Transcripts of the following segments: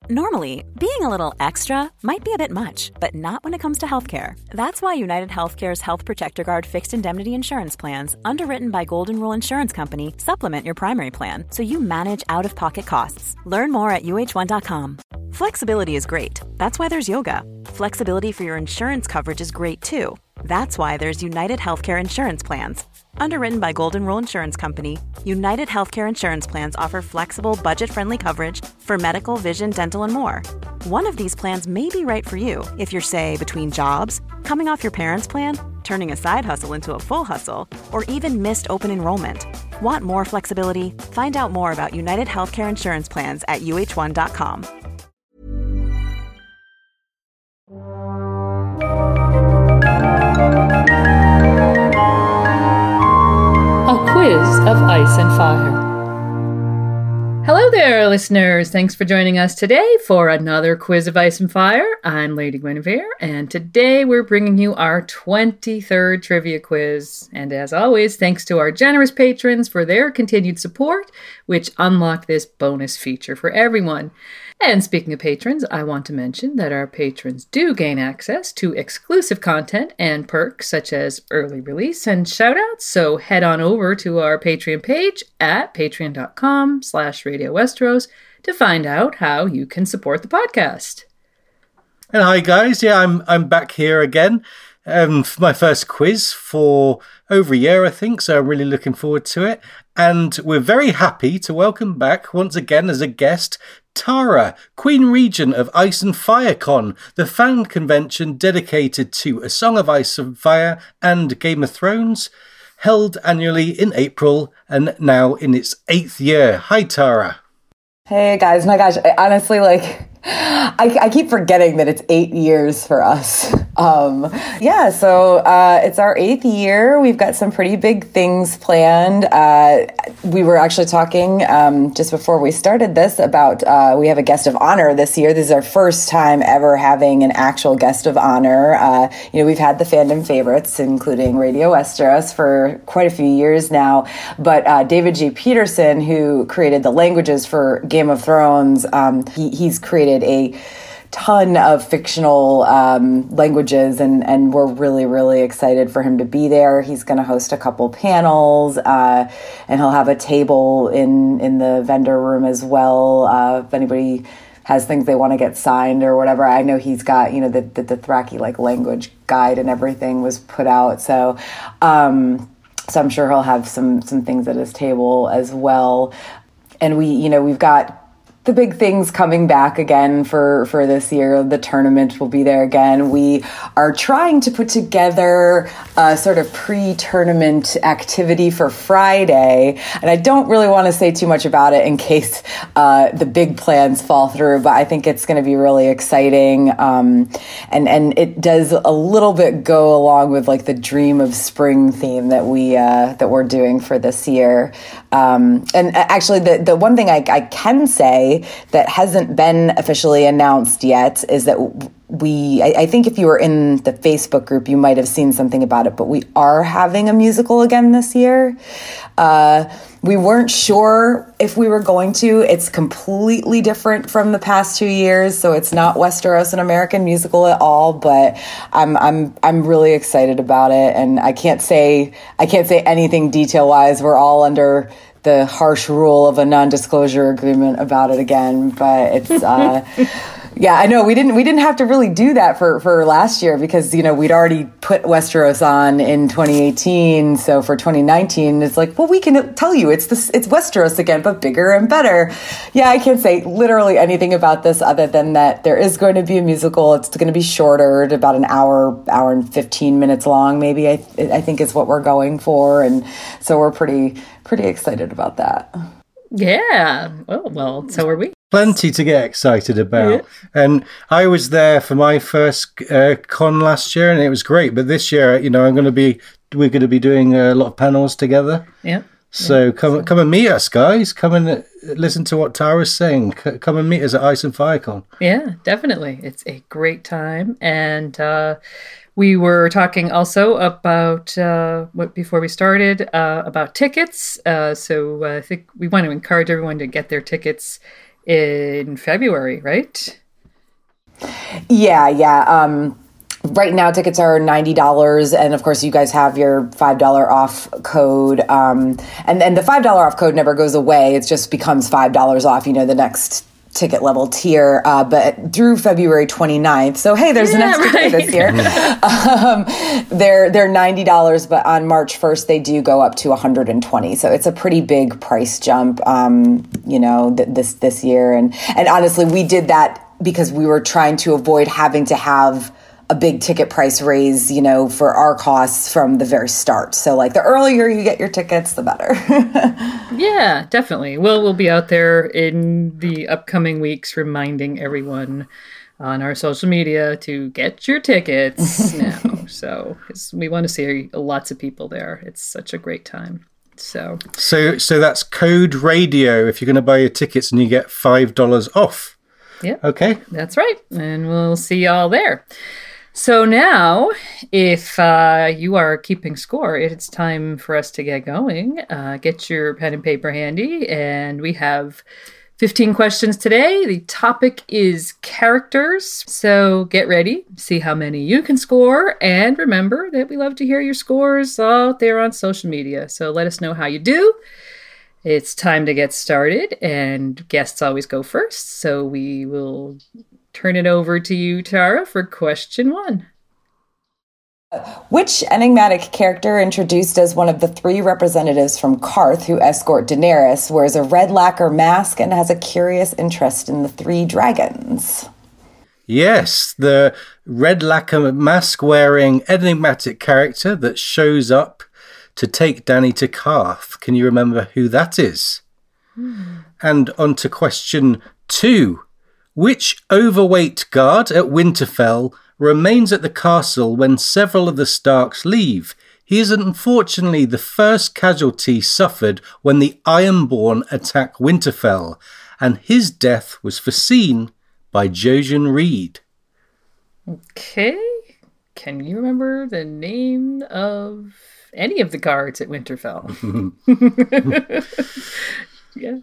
Normally, being a little extra might be a bit much, but not when it comes to healthcare. That's why United Healthcare's Health Protector Guard fixed indemnity insurance plans, underwritten by Golden Rule Insurance Company, supplement your primary plan so you manage out-of-pocket costs. Learn more at uh1.com. Flexibility is great. That's why there's yoga. Flexibility for your insurance coverage is great too. That's why there's United Healthcare Insurance Plans. Underwritten by Golden Rule Insurance Company, United Healthcare Insurance Plans offer flexible, budget-friendly coverage for medical, vision, dental, and more. One of these plans may be right for you if you're, say, between jobs, coming off your parents' plan, turning a side hustle into a full hustle, or even missed open enrollment. Want more flexibility? Find out more about United Healthcare Insurance Plans at uh1.com. A quiz of ice and fire. Hello there, listeners. Thanks for joining us today for another quiz of ice and fire. I'm Lady Guinevere, and today we're bringing you our 23rd trivia quiz. And as always, thanks to our generous patrons for their continued support, which unlock this bonus feature for everyone. And speaking of patrons, I want to mention that our patrons do gain access to exclusive content and perks such as early release and shoutouts. So head on over to our Patreon page at patreon.com/Radio Westeros to find out how you can support the podcast. And hi guys, I'm back here again for my first quiz for over a year, I think, so I'm really looking forward to it. And we're very happy to welcome back once again as a guest Tara, Queen Regent of Ice and Fire Con, the fan convention dedicated to A Song of Ice and Fire and Game of Thrones, held annually in April and now in its 8th year. Hi Tara. Hey guys, my gosh, I honestly I keep forgetting that it's 8 years for us. So it's our 8th year. We've got some pretty big things planned. We were actually talking just before we started this about we have a guest of honor this year. This is our first time ever having an actual guest of honor. We've had the fandom favorites, including Radio Westeros, for quite a few years now. But David J. Peterson, who created the languages for Game of Thrones, he's created a ton of fictional languages, and we're really, really excited for him to be there. He's going to host a couple panels, and he'll have a table in the vendor room as well. If anybody has things they want to get signed or whatever, I know he's got, the Dothraki language guide and everything was put out. So I'm sure he'll have some things at his table as well. And we've got the big things coming back again for this year. The tournament will be there again. We are trying to put together a sort of pre-tournament activity for Friday. And I don't really want to say too much about it in case the big plans fall through, but I think it's going to be really exciting. And it does a little bit go along with the Dream of Spring theme that we're doing for this year. And actually the one thing I can say that hasn't been officially announced yet is that I think if you were in the Facebook group, you might have seen something about it, but we are having a musical again this year. We weren't sure if we were going to. It's completely different from the past 2 years, so it's not Westeros, an American musical at all, but I'm really excited about it, and I can't say anything detail-wise. We're all under the harsh rule of a non-disclosure agreement about it again, but it's yeah, I know we didn't have to really do that for last year because we'd already put Westeros on in 2018. So for 2019, it's we can tell you it's Westeros again, but bigger and better. Yeah, I can't say literally anything about this other than that there is going to be a musical. It's going to be shorter, about an hour and 15 minutes long, maybe. I think is what we're going for, and so we're pretty excited about that. Yeah. Well, so are we. Plenty to get excited about. Yeah. And I was there for my first con last year, and it was great. But this year, we're going to be doing a lot of panels together. Yeah. So come and meet us, guys. Come and listen to what Tara's saying. Come and meet us at Ice and Fire Con. Yeah, definitely. It's a great time. And we were talking also about, before we started, about tickets. So I think we want to encourage everyone to get their tickets in February, right? Yeah. Right now, tickets are $90, and of course, you guys have your $5 off code. And the $5 off code never goes away; it just becomes $5 off. The next ticket level tier, but through February 29th. So hey, there's an extra day this year. They're $90, but on March 1st they do go up to $120. So it's a pretty big price jump. This year, and honestly, we did that because we were trying to avoid having to have a big ticket price raise, for our costs from the very start. So like the earlier you get your tickets, the better. Yeah, definitely. We'll be out there in the upcoming weeks reminding everyone on our social media to get your tickets now. So we want to see lots of people there. It's such a great time. So that's code radio if you're going to buy your tickets and you get $5 off. Yeah. Okay. That's right. And we'll see y'all there. So now, if you are keeping score, it's time for us to get going. Get your pen and paper handy, and we have 15 questions today. The topic is characters, so get ready, see how many you can score, and remember that we love to hear your scores out there on social media, so let us know how you do. It's time to get started, and guests always go first, so we will turn it over to you, Tara, for question 1. Which enigmatic character introduced as one of the 3 representatives from Qarth who escort Daenerys wears a red lacquer mask and has a curious interest in the 3 dragons? Yes, the red lacquer mask wearing enigmatic character that shows up to take Dany to Qarth. Can you remember who that is? And on to question 2. Which overweight guard at Winterfell remains at the castle when several of the Starks leave? He is unfortunately the first casualty suffered when the Ironborn attack Winterfell, and his death was foreseen by Jojen Reed. Okay. Can you remember the name of any of the guards at Winterfell? Yeah.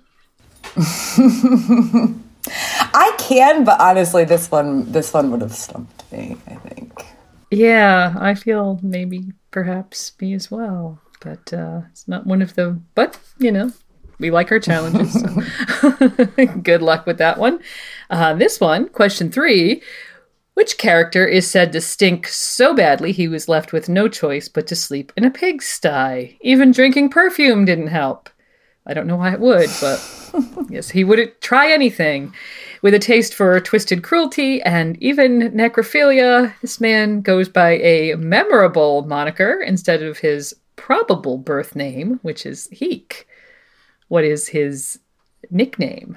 I can, but honestly, this one would have stumped me, I think. Yeah, I feel perhaps me as well. But it's not one of the... But, we like our challenges. So. Good luck with that one. This one, question 3. Which character is said to stink so badly he was left with no choice but to sleep in a pigsty? Even drinking perfume didn't help. I don't know why it would, but yes, he would try anything. With a taste for twisted cruelty and even necrophilia, this man goes by a memorable moniker instead of his probable birth name, which is Heek. What is his nickname?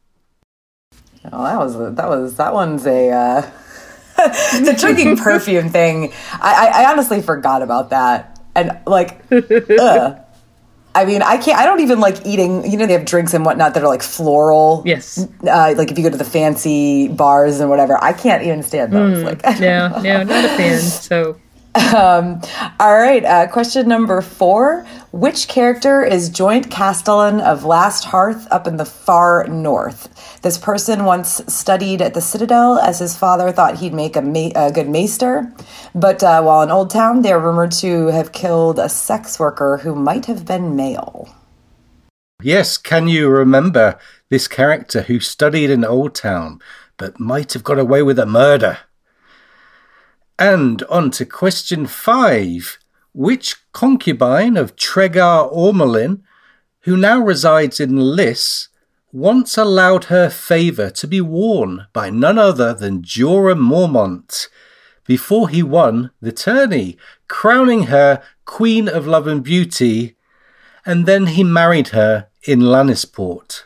Oh, that one's a the drinking perfume thing. I honestly forgot about that, and like, I mean, I don't even like eating, they have drinks and whatnot that are like floral. Yes. Like if you go to the fancy bars and whatever, I can't even stand those. No, not a fan. So. All right. Question number 4. Which character is joint castellan of Last Hearth up in the far north? This person once studied at the Citadel as his father thought he'd make a good maester. But while in Old Town, they are rumored to have killed a sex worker who might have been male. Yes, can you remember this character who studied in Old Town but might have got away with a murder? And on to question 5. Which concubine of Tregar Ormolin, who now resides in Lys, once allowed her favour to be worn by none other than Jorah Mormont before he won the tourney, crowning her Queen of Love and Beauty, and then he married her in Lannisport?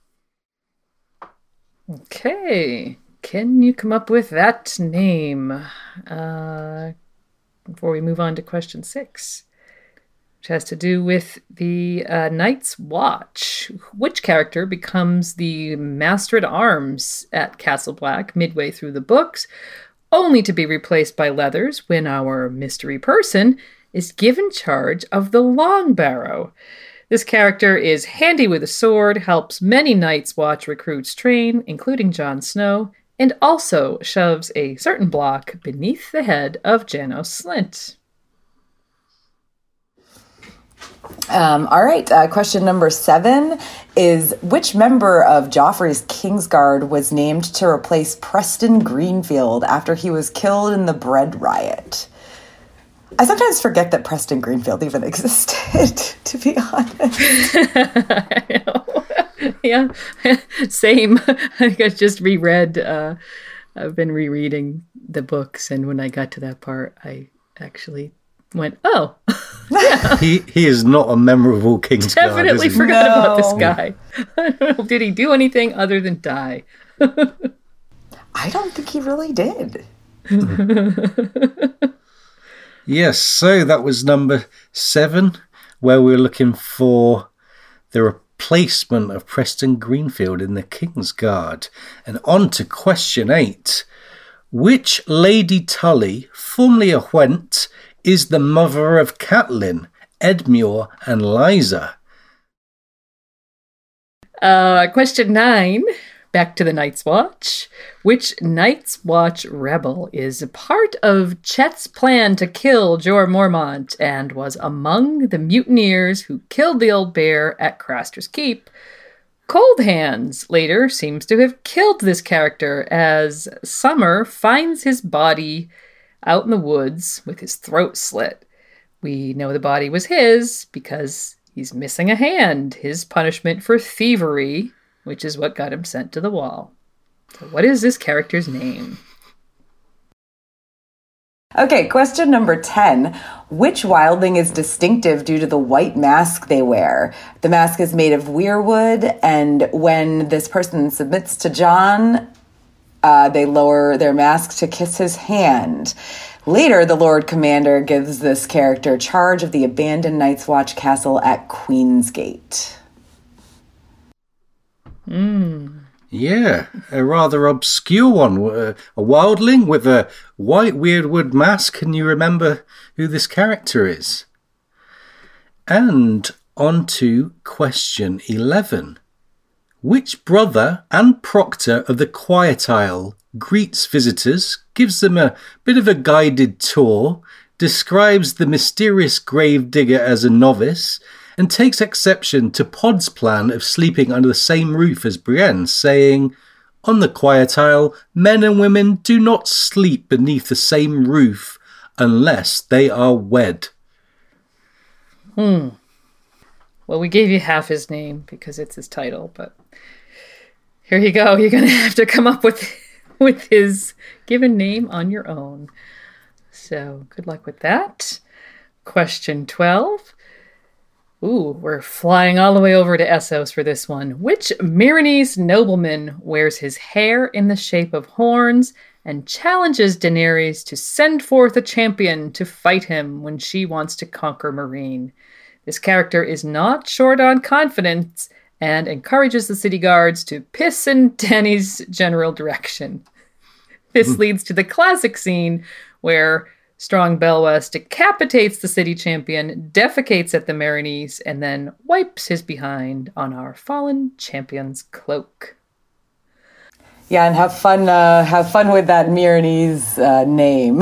Okay. Can you come up with that name before we move on to question 6, which has to do with the Night's Watch? Which character becomes the Master-at-Arms at Castle Black midway through the books, only to be replaced by Leathers when our mystery person is given charge of the Long Barrow? This character is handy with a sword, helps many Night's Watch recruits train, including Jon Snow, and also shoves a certain block beneath the head of Janos Slynt. All right, question number 7 is, which member of Joffrey's Kingsguard was named to replace Preston Greenfield after he was killed in the bread riot? I sometimes forget that Preston Greenfield even existed, to be honest. I know. Yeah, same. I just reread, I've been rereading the books, and when I got to that part, I actually went, oh. Yeah. He is not a memorable Kingsguard. Definitely forgot about this guy. I don't know, did he do anything other than die? I don't think he really did. Yes, so that was number 7, where we were looking for the replacement of Preston Greenfield in the Kingsguard. And on to question 8. Which Lady Tully, formerly a Whent, is the mother of Catelyn, Edmure, and Lysa? Question 9. Back to the Night's Watch. Which Night's Watch rebel is a part of Chet's plan to kill Jorah Mormont and was among the mutineers who killed the old bear at Craster's Keep? Cold Hands later seems to have killed this character as Summer finds his body out in the woods with his throat slit. We know the body was his because he's missing a hand, his punishment for thievery, which is what got him sent to the wall. So what is this character's name? Okay, question number 10. Which wildling is distinctive due to the white mask they wear? The mask is made of weirwood, and when this person submits to Jon, they lower their mask to kiss his hand. Later, the Lord Commander gives this character charge of the abandoned Night's Watch castle at Queensgate. Yeah, a rather obscure one. A wildling with a white weirdwood mask. Can you remember who this character is? And on to question 11. Which brother and proctor of the Quiet Isle greets visitors, gives them a bit of a guided tour, describes the mysterious gravedigger as a novice, and takes exception to Pod's plan of sleeping under the same roof as Brienne, saying, "On the Quiet Isle, men and women do not sleep beneath the same roof unless they are wed." Well, we gave you half his name because it's his title, but here you go. You're going to have to come up with his given name on your own. So good luck with that. Question 12. Ooh, we're flying all the way over to Essos for this one. Which Myronese nobleman wears his hair in the shape of horns and challenges Daenerys to send forth a champion to fight him when she wants to conquer Meereen? This character is not short on confidence and encourages the city guards to piss in Dany's general direction. This leads to the classic scene where Strong Belwes decapitates the city champion, defecates at the Myronese, and then wipes his behind on our fallen champion's cloak. Yeah, and have fun with that Myronese name.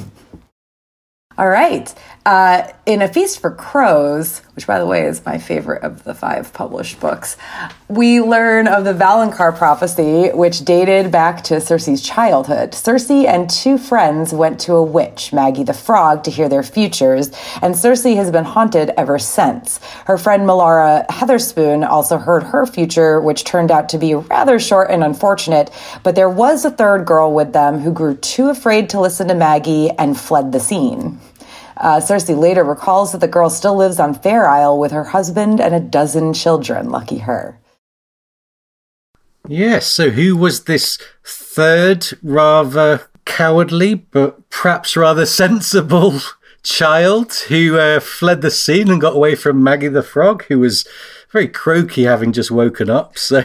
All right. In A Feast for Crows, which, by the way, is my favorite of the 5 published books, we learn of the Valonqar prophecy, which dated back to Cersei's childhood. Cersei and 2 friends went to a witch, Maggie the Frog, to hear their futures, and Cersei has been haunted ever since. Her friend Melara Heatherspoon also heard her future, which turned out to be rather short and unfortunate, but there was a 3rd girl with them who grew too afraid to listen to Maggie and fled the scene. Cersei later recalls that the girl still lives on Fair Isle with her husband and a 12 children. Lucky her. Yes, so who was this 3rd, rather cowardly, but perhaps rather sensible child who fled the scene and got away from Maggie the Frog, who was very croaky having just woken up? So,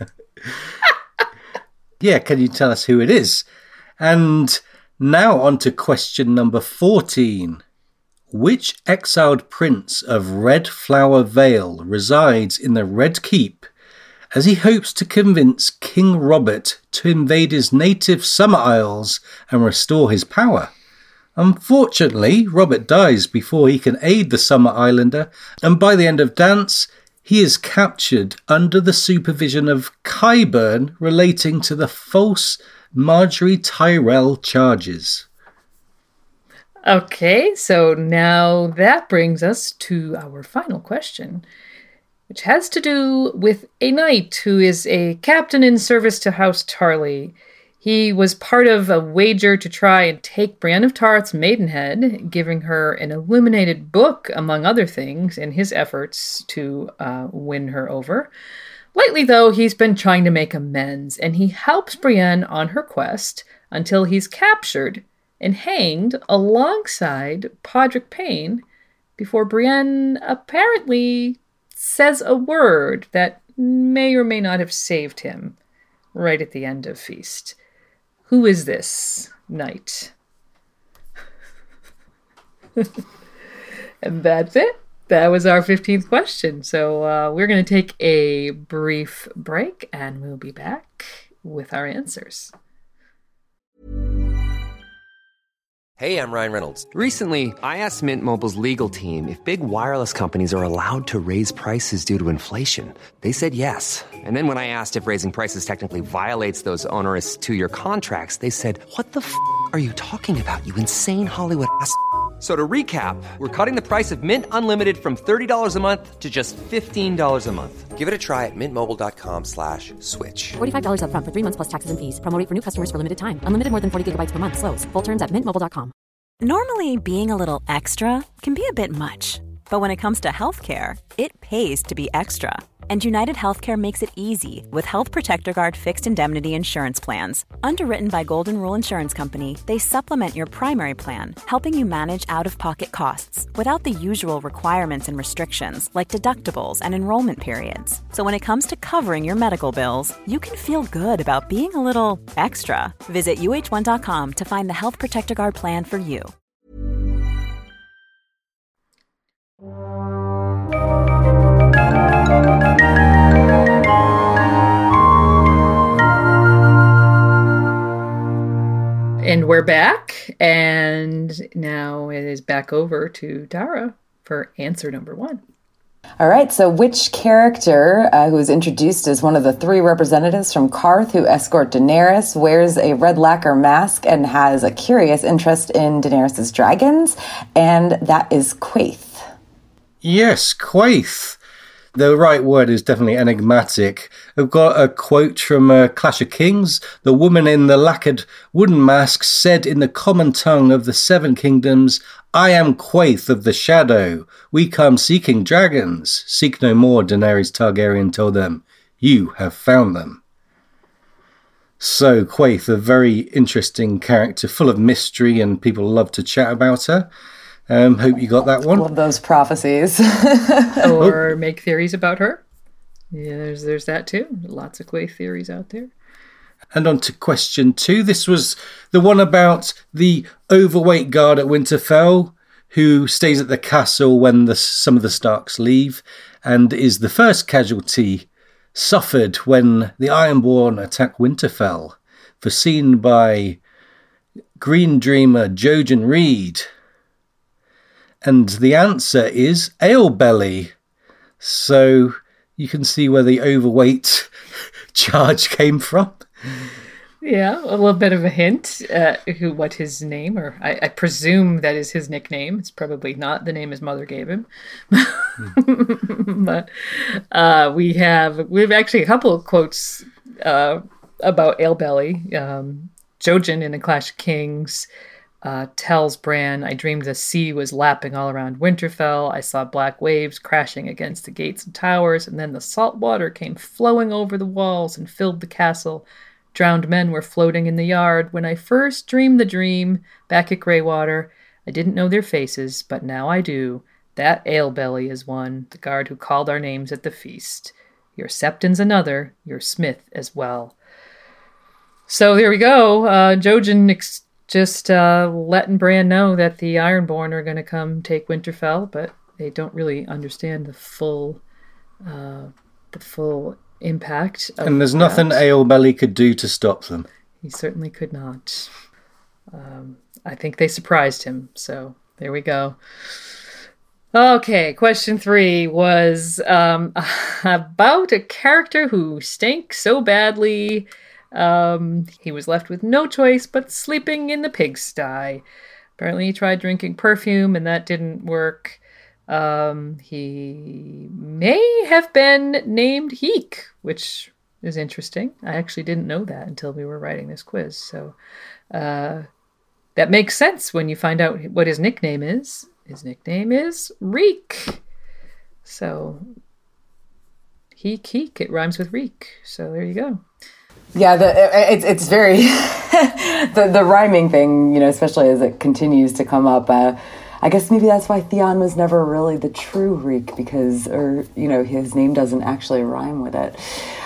yeah, can you tell us who it is? And now on to question number 14. which exiled prince of Red Flower Vale resides in the Red Keep as he hopes to convince King Robert to invade his native Summer Isles and restore his power? Unfortunately, Robert dies before he can aid the Summer Islander, and by the end of Dance, he is captured under the supervision of Qyburn relating to the false Marjorie Tyrell charges. Okay, so now that brings us to our final question, which has to do with a knight who is a captain in service to House Tarley. He was part of a wager to try and take Brienne of Tarth's maidenhead, giving her an illuminated book, among other things, in his efforts to win her over. Lately, though, he's been trying to make amends, and he helps Brienne on her quest until he's captured and hanged alongside Podrick Payne before Brienne apparently says a word that may or may not have saved him right at the end of Feast. Who is this knight? And that's it. That was our 15th question. So we're going to take a brief break and we'll be back with our answers. Hey, I'm Ryan Reynolds. Recently, I asked Mint Mobile's legal team if big wireless companies are allowed to raise prices due to inflation. They said yes. And then when I asked if raising prices technically violates those onerous two-year contracts, they said, "What the f*** are you talking about, you insane Hollywood ass?" So to recap, we're cutting the price of Mint Unlimited from $30 a month to just $15 a month. Give it a try at mintmobile.com/switch. $45 up front for 3 months plus taxes and fees. Promo rate for new customers for limited time. Unlimited more than 40 gigabytes per month. Slows full terms at mintmobile.com. Normally, being a little extra can be a bit much. But when it comes to healthcare, it pays to be extra. And United Healthcare makes it easy with Health Protector Guard fixed indemnity insurance plans. Underwritten by Golden Rule Insurance Company, they supplement your primary plan, helping you manage out-of-pocket costs without the usual requirements and restrictions like deductibles and enrollment periods. So when it comes to covering your medical bills, you can feel good about being a little extra. Visit uh1.com to find the Health Protector Guard plan for you. And we're back, and now it is back over to Tara for answer number 1. All right, so which character who is introduced as one of the 3 representatives from Qarth who escort Daenerys wears a red lacquer mask and has a curious interest in Daenerys' dragons? And that is Quaithe. Yes, Quaithe. The right word is definitely enigmatic. I've got a quote from Clash of Kings. The woman in the lacquered wooden mask said in the common tongue of the 7 kingdoms, "I am Quaithe of the Shadow. We come seeking dragons. Seek no more," Daenerys Targaryen told them. "You have found them." So Quaithe, a very interesting character, full of mystery, and people love to chat about her. Hope you got that one. Love those prophecies. Or make theories about her. Yeah, there's that too. Lots of Quaithe theories out there. And on to question 2. This was the one about the overweight guard at Winterfell who stays at the castle when some of the Starks leave and is the first casualty suffered when the Ironborn attack Winterfell, foreseen by Green Dreamer Jojen Reed. And the answer is Ale-belly. So you can see where the overweight charge came from. Yeah, a little bit of a hint what his name, or I presume that is his nickname. It's probably not the name his mother gave him. But we have actually a couple of quotes about Ale-belly. Jojen in A Clash of Kings tells Bran, "I dreamed the sea was lapping all around Winterfell. I saw black waves crashing against the gates and towers, and then the salt water came flowing over the walls and filled the castle. Drowned men were floating in the yard. When I first dreamed the dream back at Greywater, I didn't know their faces, but now I do. That Ale-belly is one, the guard who called our names at the feast. Your Septon's another, your Smith as well." So there we go. Jojen just letting Bran know that the Ironborn are going to come take Winterfell, but they don't really understand the full impact. And there's nothing Eolbelly could do to stop them. He certainly could not. I think they surprised him, so there we go. Okay, question 3 was about a character who stank so badly he was left with no choice but sleeping in the pigsty. Apparently he tried drinking perfume and that didn't work. He may have been named Heek, which is interesting. I actually didn't know that until we were writing this quiz. So that makes sense when you find out what his nickname is. His nickname is Reek. So Heek, it rhymes with Reek. So there you go. Yeah, it's very the rhyming thing, you know, especially as it continues to come up. I guess maybe that's why Theon was never really the true Reek, because, or you know, his name doesn't actually rhyme with it.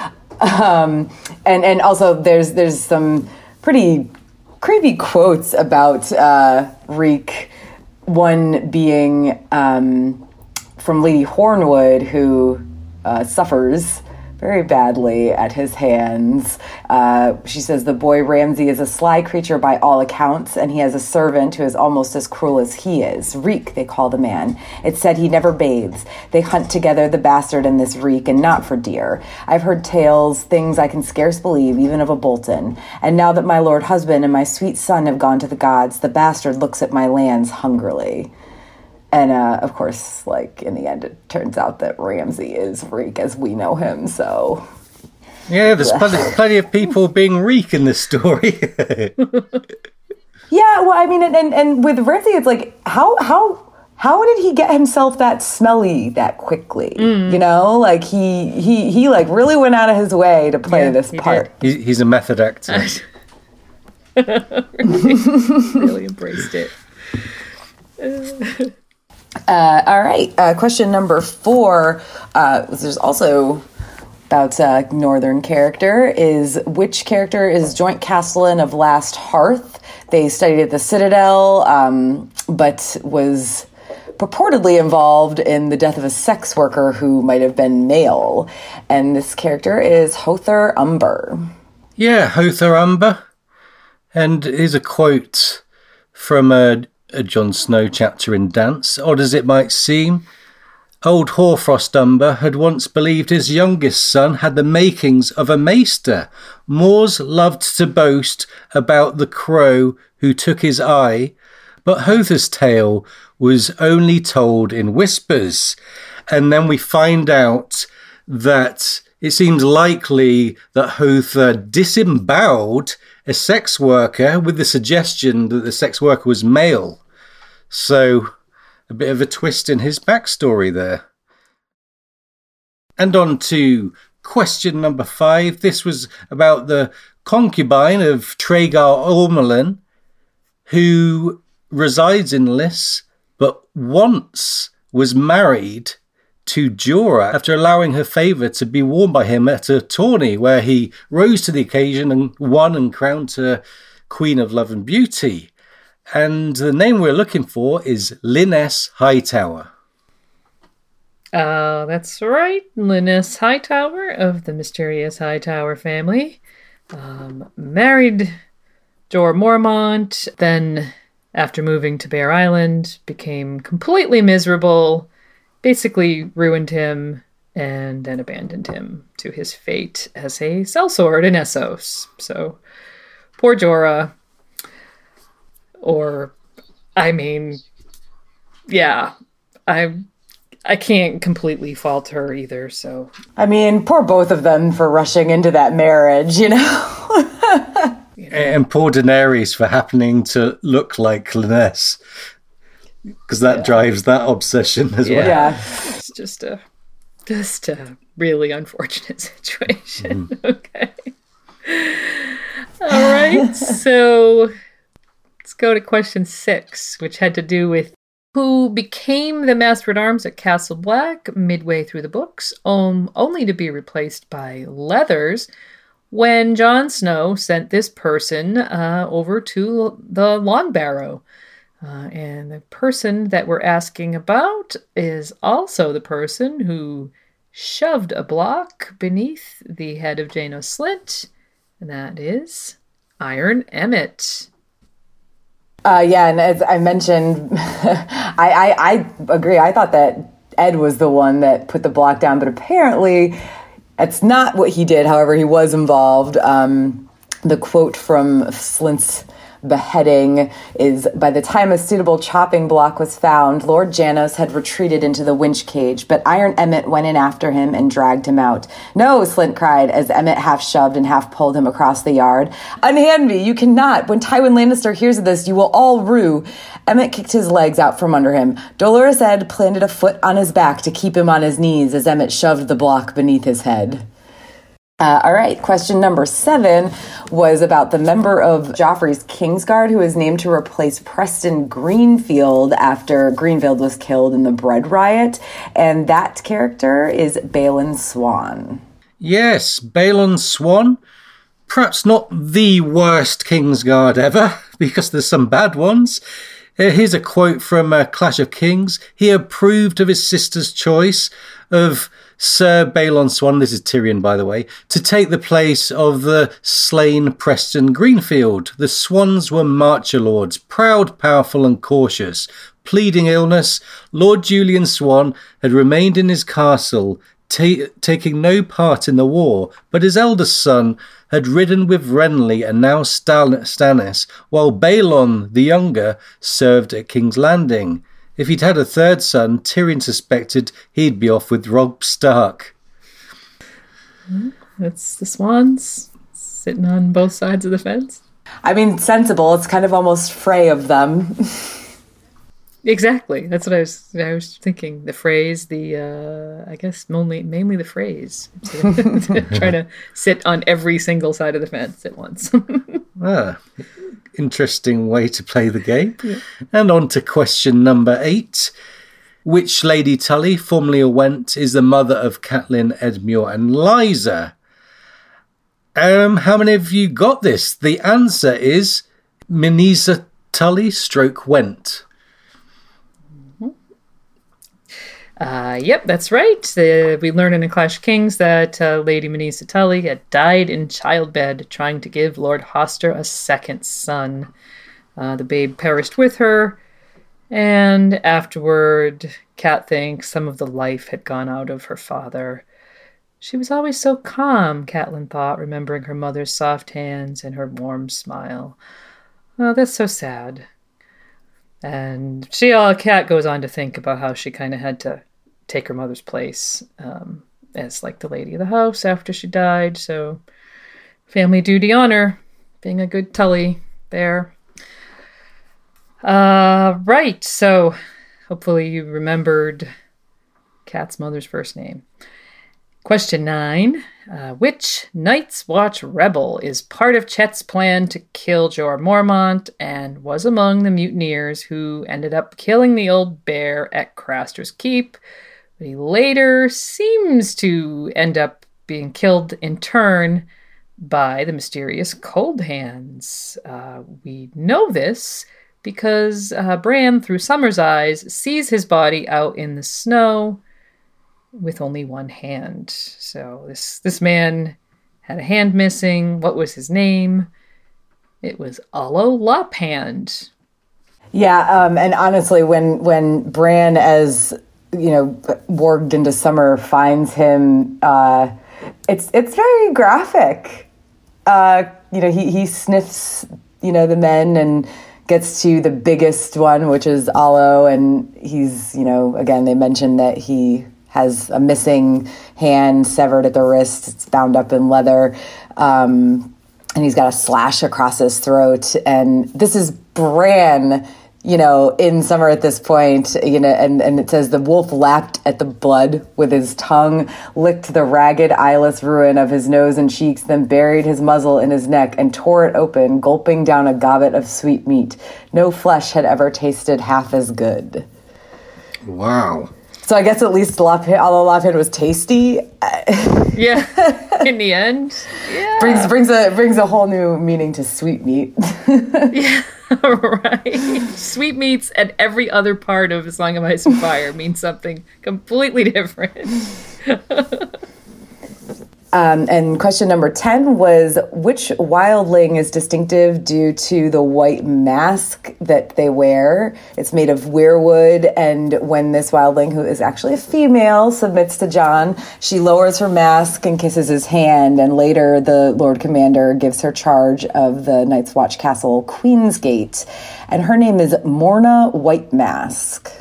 And also there's some pretty creepy quotes about Reek. One being from Lady Hornwood, who suffers very badly at his hands. She says, the boy Ramsay is a sly creature by all accounts, and he has a servant who is almost as cruel as he is. Reek, they call the man. It's said he never bathes. They hunt together, the bastard and this Reek, and not for deer. I've heard tales, things I can scarce believe, even of a Bolton. And now that my lord husband and my sweet son have gone to the gods, the bastard looks at my lands hungrily. And, of course, like, in the end, it turns out that Ramsay is Reek as we know him, so... Yeah, there's plenty of people being Reek in this story. Yeah, well, I mean, and with Ramsay, it's like, how did he get himself that smelly that quickly? You know? Like, he like, really went out of his way to play this part. He's a method actor. really embraced it. All right. Question number 4. There's also about Northern character is which character is joint castellan of Last Hearth? They studied at the Citadel, but was purportedly involved in the death of a sex worker who might have been male. And this character is Hother Umber. Yeah, Hother Umber. And here's a quote from a Jon Snow chapter in Dance. Odd as it might seem, old Hoarfrost Umber had once believed his youngest son had the makings of a maester. Moors loved to boast about the crow who took his eye, but Hother's tale was only told in whispers. And then we find out that it seems likely that Hother disemboweled a sex worker with the suggestion that the sex worker was male. So, a bit of a twist in his backstory there. And on to question number 5. This was about the concubine of Traegar Ormelin, who resides in Lys, but once was married to Jorah after allowing her favour to be worn by him at a tourney where he rose to the occasion and won and crowned her Queen of Love and Beauty. And the name we're looking for is Lyness Hightower. That's right. Lyness Hightower of the mysterious Hightower family. Married Jorah Mormont, then after moving to Bear Island, became completely miserable, basically ruined him, and then abandoned him to his fate as a sellsword in Essos. So, poor Jorah. Or, I mean, yeah, I can't completely fault her either, so. I mean, poor both of them for rushing into that marriage, you know? And poor Daenerys for happening to look like Lyness, because that drives that obsession as well. Yeah. It's just a really unfortunate situation. Okay. All right, so let's go to question 6, which had to do with who became the Master at Arms at Castle Black midway through the books, only to be replaced by Leathers. when Jon Snow sent this person over to the Long Barrow. And the person that we're asking about is also the person who shoved a block beneath the head of Janos Slynt, and that is Iron Emmett. Yeah, and as I mentioned, I agree. I thought that Ed was the one that put the block down, but apparently that's not what he did. However, he was involved. The quote from Slynt's beheading is, by the time a suitable chopping block was found, Lord Janos had retreated into the winch cage, but Iron Emmett went in after him and dragged him out. No, Slynt cried as Emmett half shoved and half pulled him across the yard. Unhand me, you cannot. When Tywin Lannister hears of this, you will all rue. Emmett kicked his legs out from under him. Dolorous Ed planted a foot on his back to keep him on his knees as Emmett shoved the block beneath his head. All right, question number 7 was about the member of Joffrey's Kingsguard who was named to replace Preston Greenfield after Greenfield was killed in the Bread Riot, and that character is Balon Swan. Yes, Balon Swan. Perhaps not the worst Kingsguard ever, because there's some bad ones. Here's a quote from Clash of Kings. He approved of his sister's choice of Sir Balon Swan, this is Tyrion by the way, to take the place of the slain Preston Greenfield. The Swans were marcher lords, proud, powerful and cautious. Pleading illness, Lord Julian Swan had remained in his castle, taking no part in the war, but his eldest son had ridden with Renly and now Stannis, while Balon, the younger, served at King's Landing. If he'd had a third son, Tyrion suspected he'd be off with Robb Stark. That's the Swans sitting on both sides of the fence. I mean, sensible. It's kind of almost Frey of them. Exactly. That's what I was thinking. The phrase, I guess mainly the phrase. Trying to sit on every single side of the fence at once. Interesting way to play the game. Yeah. And on to question number 8. Which Lady Tully, formerly a Went, is the mother of Catelyn, Edmure and Lysa? How many of you got this? The answer is Mynesa Tully / Went. Yep, that's right. We learn in A Clash of Kings that Lady Mynesa Tully had died in childbed trying to give Lord Hoster a second son. The babe perished with her, and afterward, Cat thinks some of the life had gone out of her father. She was always so calm, Catelyn thought, remembering her mother's soft hands and her warm smile. Oh, that's so sad. And Cat goes on to think about how she kind of had to take her mother's place as like the lady of the house after she died. So family duty honor, being a good Tully there. Right, so hopefully you remembered Cat's mother's first name. Question 9. Which Night's Watch rebel is part of Chet's plan to kill Jorah Mormont and was among the mutineers who ended up killing the old bear at Craster's Keep? But he later seems to end up being killed in turn by the mysterious Cold Hands. We know this because Bran, through Summer's eyes, sees his body out in the snow with only one hand. So this man had a hand missing. What was his name? It was Ollo Lophand. Yeah, and honestly, when Bran, as warged into Summer, finds him, it's very graphic. He sniffs, the men and gets to the biggest one, which is Ollo, and he's, again, they mentioned that he has a missing hand severed at the wrist. It's bound up in leather. And he's got a slash across his throat. And this is Bran, in Summer at this point, and it says the wolf lapped at the blood with his tongue, licked the ragged, eyeless ruin of his nose and cheeks, then buried his muzzle in his neck and tore it open, gulping down a gobbet of sweet meat. No flesh had ever tasted half as good. Wow. So I guess at least although Lop Hid was tasty. Yeah, in the end. Yeah. Brings a whole new meaning to sweetmeat. Yeah, right. Sweetmeats and every other part of A Song of Ice and Fire means something completely different. And question number 10 was, which wildling is distinctive due to the white mask that they wear? It's made of weirwood, and when this wildling, who is actually a female, submits to Jon, she lowers her mask and kisses his hand, and later the Lord Commander gives her charge of the Night's Watch Castle Queensgate, and her name is Morna Whitemask.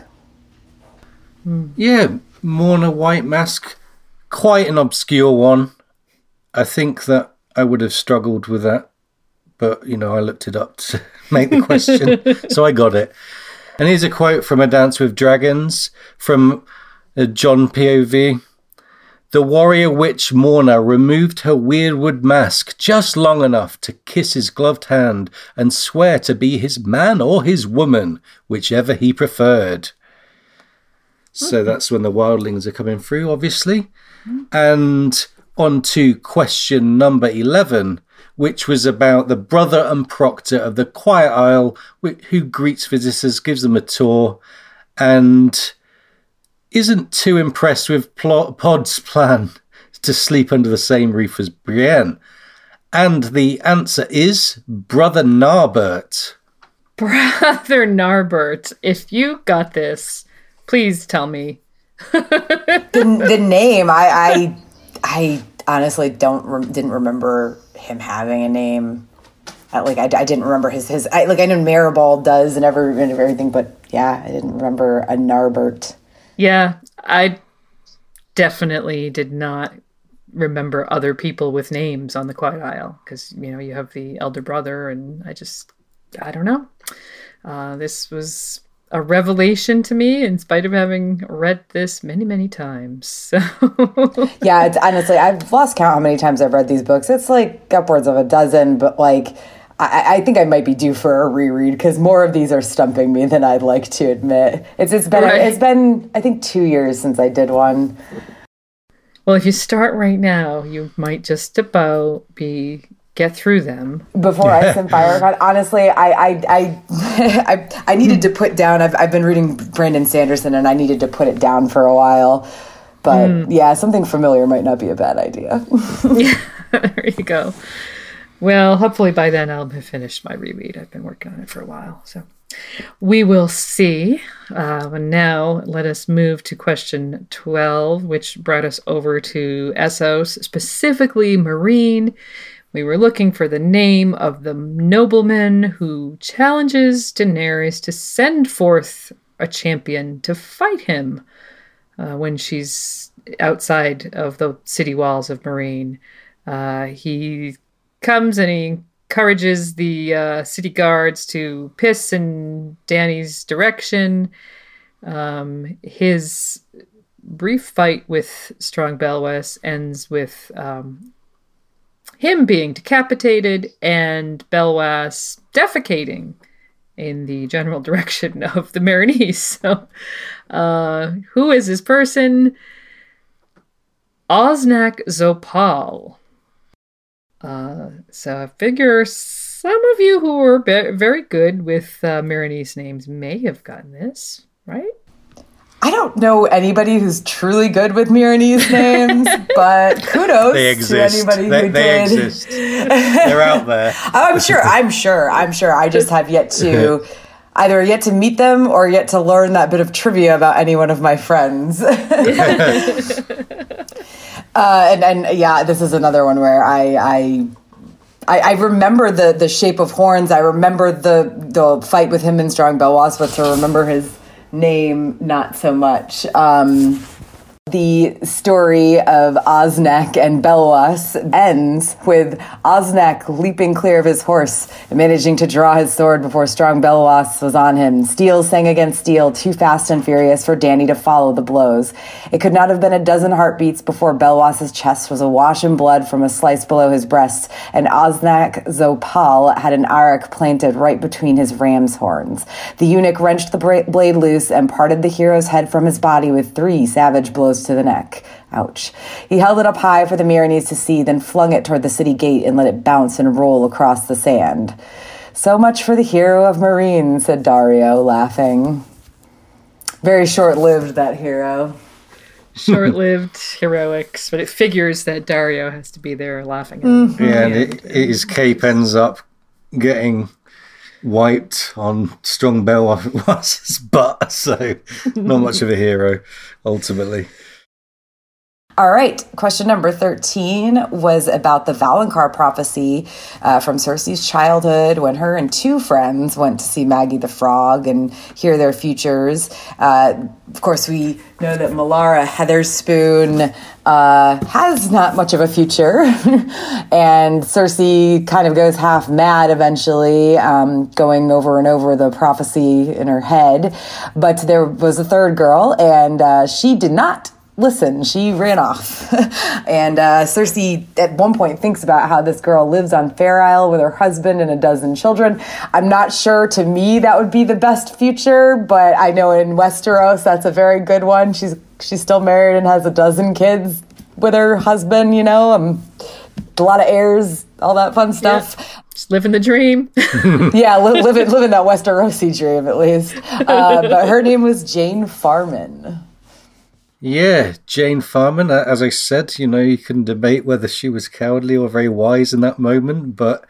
Yeah, Morna Whitemask. Quite an obscure one. I think that I would have struggled with that, but, I looked it up to make the question, so I got it. And here's a quote from A Dance with Dragons from Jon POV. The warrior witch Morna removed her weirwood mask just long enough to kiss his gloved hand and swear to be his man or his woman, whichever he preferred. So that's when the wildlings are coming through, obviously. And on to question number 11, which was about the brother and proctor of the Quiet Isle, who greets visitors, gives them a tour, and isn't too impressed with Pod's plan to sleep under the same roof as Brienne. And the answer is Brother Narbert. Brother Narbert, if you got this, please tell me. The name, I honestly didn't remember him having a name. I didn't remember his. I know Maribald does and everything, but yeah, I didn't remember a Narbert. Yeah, I definitely did not remember other people with names on the Quiet Isle because you have the elder brother, and I don't know. This was a revelation to me, in spite of having read this many, many times. So. Yeah, it's honestly, I've lost count how many times I've read these books. It's like upwards of a dozen, but I think I might be due for a reread because more of these are stumping me than I'd like to admit. It's been I think 2 years since I did one. Well, if you start right now, you might just about get through them before Ice and Fire. Honestly, I needed to put down. I've been reading Brandon Sanderson, and I needed to put it down for a while. But yeah, something familiar might not be a bad idea. Yeah, there you go. Well, hopefully by then I'll have finished my reread. I've been working on it for a while, so we will see. And now let us move to question 12, which brought us over to Essos, specifically Meereen. We were looking for the name of the nobleman who challenges Daenerys to send forth a champion to fight him when she's outside of the city walls of Meereen. He comes and he encourages the city guards to piss in Dany's direction. His brief fight with Strong Belwas ends with him being decapitated and Belwas defecating in the general direction of the Meereenese. So, who is this person? Osnak Zopal. So I figure some of you who were very good with Meereenese names may have gotten this, right? I don't know anybody who's truly good with Meereenese names, but kudos to anybody who did. They exist. They're out there. I'm sure. I just have yet to meet them or yet to learn that bit of trivia about any one of my friends. And yeah, this is another one where I remember the shape of horns. I remember the fight with him and Strong Belwas, but to remember his name, not so much. The story of Osnek and Belwas ends with Osnek leaping clear of his horse and managing to draw his sword before strong Belwas was on him. Steel sang against steel, too fast and furious for Danny to follow the blows. It could not have been a dozen heartbeats before Belwas's chest was awash in blood from a slice below his breast, and Osnek Zopal had an arak planted right between his ram's horns. The eunuch wrenched the blade loose and parted the hero's head from his body with 3 savage blows to the neck. Ouch. He held it up high for the Myronese to see, then flung it toward the city gate and let it bounce and roll across the sand. So much for the hero of Marine, said Dario, laughing. Very short-lived, that hero. Short-lived heroics, but it figures that Dario has to be there laughing at him. Yeah, and his cape ends up getting wiped on strong Belwas's butt, so not much of a hero, ultimately. All right, question number 13 was about the Valonqar prophecy from Cersei's childhood when her and 2 friends went to see Maggie the Frog and hear their futures. Of course, we know that Melara Heatherspoon has not much of a future, and Cersei kind of goes half mad eventually, going over and over the prophecy in her head. But there was a third girl, and she did not listen. She ran off. And Cersei at one point thinks about how this girl lives on Fair Isle with her husband and a dozen children. I'm not sure, to me, that would be the best future, but I know in Westeros, that's a very good one. She's still married and has a dozen kids with her husband, you know, a lot of heirs, all that fun stuff. Yeah. Just living the dream. Yeah, living that Westerosi dream, at least. But her name was Jane Farman. Yeah, Jane Farman, as I said, you can debate whether she was cowardly or very wise in that moment, but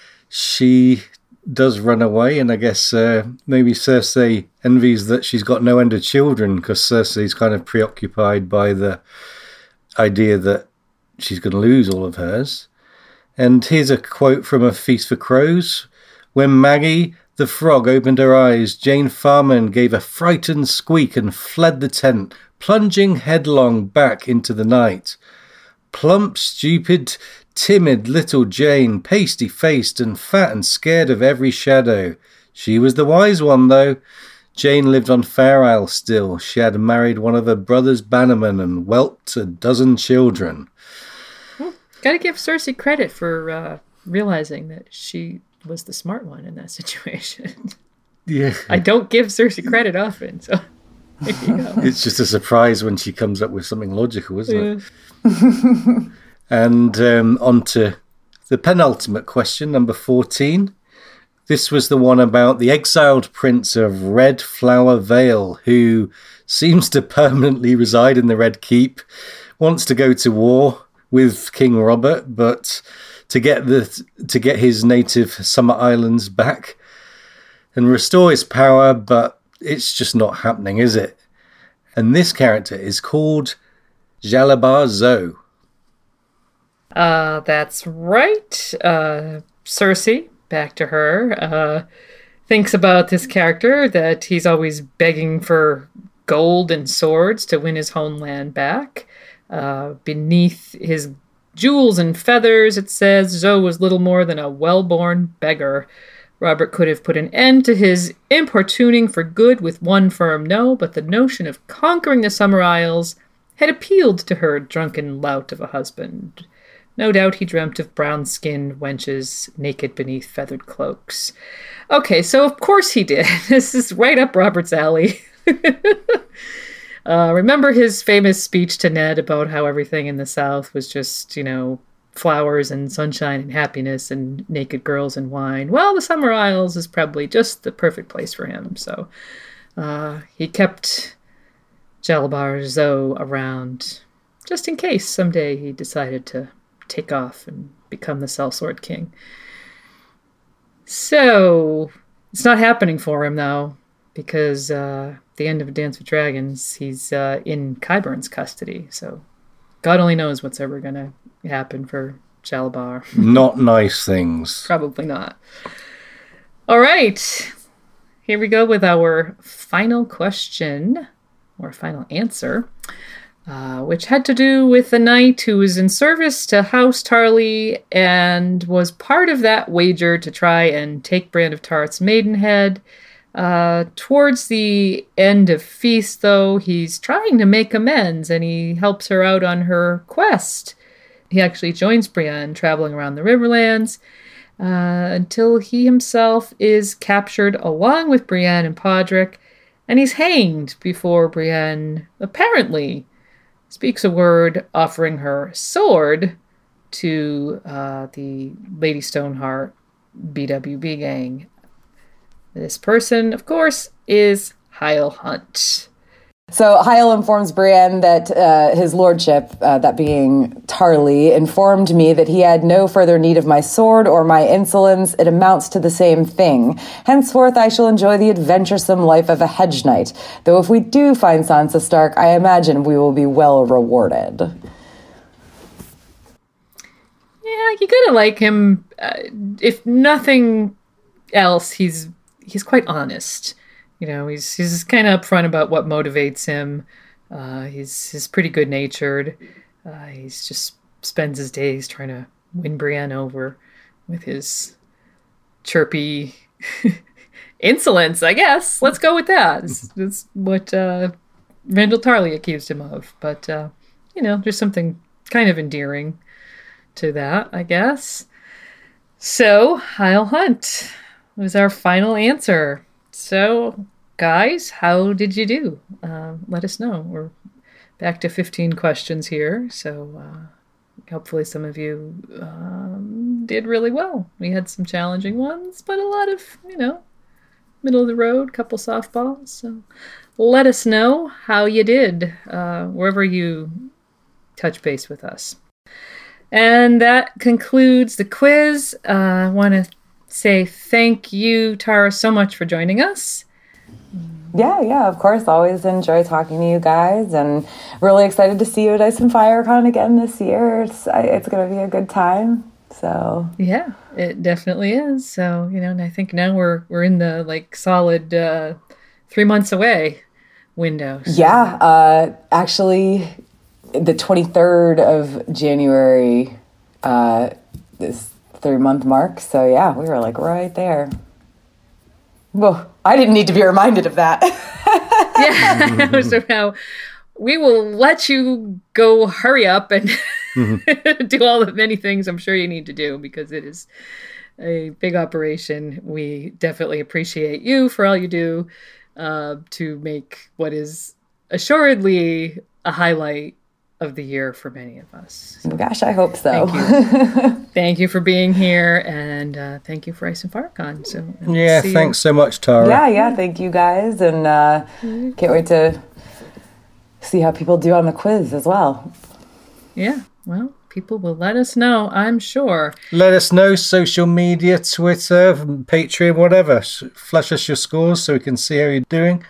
she does run away, and I guess maybe Cersei envies that she's got no end of children, because Cersei's kind of preoccupied by the idea that she's going to lose all of hers. And here's a quote from A Feast for Crows. When Maggie the Frog opened her eyes, Jane Farman gave a frightened squeak and fled the tent, plunging headlong back into the night. Plump, stupid, timid little Jane, pasty-faced and fat and scared of every shadow. She was the wise one, though. Jane lived on Fair Isle still. She had married one of her brother's bannermen and whelped a dozen children. Well, gotta give Cersei credit for realizing that she was the smart one in that situation. Yeah. I don't give Cersei credit often, so... It's just a surprise when she comes up with something logical, isn't it? And on to the penultimate question, number 14. This was the one about the exiled prince of Red Flower Vale, who seems to permanently reside in the Red Keep, wants to go to war with King Robert, but to get his native Summer Islands back and restore his power, but it's just not happening, is it? And this character is called Jalabar Zo. That's right. Cersei, back to her, thinks about this character that he's always begging for gold and swords to win his homeland back. Beneath his jewels and feathers, it says, Zo was little more than a well-born beggar. Robert could have put an end to his importuning for good with one firm no, but the notion of conquering the Summer Isles had appealed to her drunken lout of a husband. No doubt he dreamt of brown-skinned wenches naked beneath feathered cloaks. Okay, so of course he did. This is right up Robert's alley. Remember his famous speech to Ned about how everything in the South was just, flowers and sunshine and happiness and naked girls and wine? Well, the Summer Isles is probably just the perfect place for him. So he kept Jalabar Zo around just in case someday he decided to take off and become the Sellsword King. So it's not happening for him, though, because the end of Dance with Dragons, he's in Qyburn's custody. So God only knows what's ever going to happen for Jalabar. Not nice things. Probably not. All right. Here we go with our final question, or final answer. which had to do with a knight who was in service to House Tarly and was part of that wager to try and take Brienne of Tarth's maidenhead. Towards the end of Feast, though, he's trying to make amends, and he helps her out on her quest. He actually joins Brienne traveling around the Riverlands until he himself is captured along with Brienne and Podrick, and he's hanged before Brienne apparently speaks a word offering her sword to the Lady Stoneheart BWB gang. This person, of course, is Hyle Hunt. So Hyle informs Brienne that his lordship, that being Tarly, informed me that he had no further need of my sword or my insolence. It amounts to the same thing. Henceforth, I shall enjoy the adventuresome life of a hedge knight. Though if we do find Sansa Stark, I imagine we will be well rewarded. Yeah, you gotta like him. If nothing else, he's quite honest. You know, he's kind of upfront about what motivates him. He's pretty good-natured. He's just spends his days trying to win Brienne over with his chirpy insolence, I guess. Let's go with that. That's what Randyll Tarly accused him of. But, there's something kind of endearing to that, I guess. So, Hyle Hunt was our final answer. So, guys, how did you do? Let us know. We're back to 15 questions here, so hopefully some of you did really well. We had some challenging ones, but a lot of, middle of the road, couple softballs. So let us know how you did wherever you touch base with us. And that concludes the quiz. I want to say thank you, Tara, so much for joining us. Yeah, of course. Always enjoy talking to you guys, and really excited to see you at Ice and FireCon again this year. It's going to be a good time. So yeah, it definitely is. So and I think now we're in the solid 3 months away window. So. Yeah, actually, the 23rd of January, this 3-month mark. So yeah, we were right there. Well, I didn't need to be reminded of that. Yeah. So now we will let you go hurry up and do all the many things I'm sure you need to do, because it is a big operation. We definitely appreciate you for all you do to make what is assuredly a highlight of the year for many of us. So, gosh, I hope so. Thank you. Thank you for being here, and thank you for Ice and FireCon. So thanks so much, Tara. Yeah, thank you guys, and can't wait to see how people do on the quiz as well. Yeah, well, people will let us know, I'm sure. Let us know, social media, Twitter, Patreon, whatever. Flash us your scores so we can see how you're doing.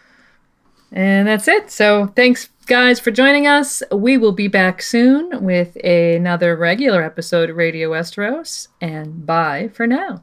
And that's it. So thanks, guys, for joining us. We will be back soon with another regular episode of Radio Westeros. And bye for now.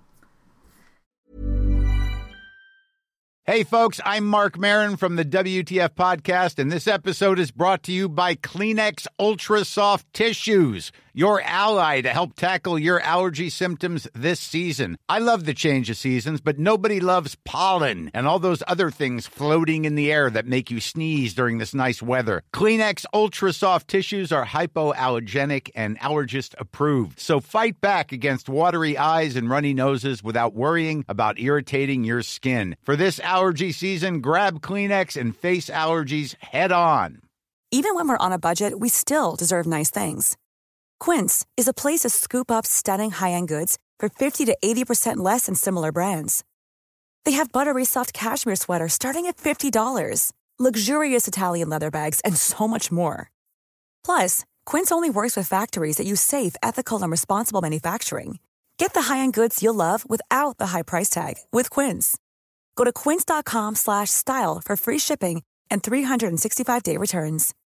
Hey, folks, I'm Mark Maron from the WTF Podcast, and this episode is brought to you by Kleenex Ultra Soft Tissues, your ally to help tackle your allergy symptoms this season. I love the change of seasons, but nobody loves pollen and all those other things floating in the air that make you sneeze during this nice weather. Kleenex Ultra Soft Tissues are hypoallergenic and allergist approved, so fight back against watery eyes and runny noses without worrying about irritating your skin. For this allergy season, grab Kleenex and face allergies head on. Even when we're on a budget, we still deserve nice things. Quince is a place to scoop up stunning high-end goods for 50 to 80% less than similar brands. They have buttery soft cashmere sweaters starting at $50, luxurious Italian leather bags, and so much more. Plus, Quince only works with factories that use safe, ethical, and responsible manufacturing. Get the high-end goods you'll love without the high price tag with Quince. Go to quince.com/style for free shipping and 365-day returns.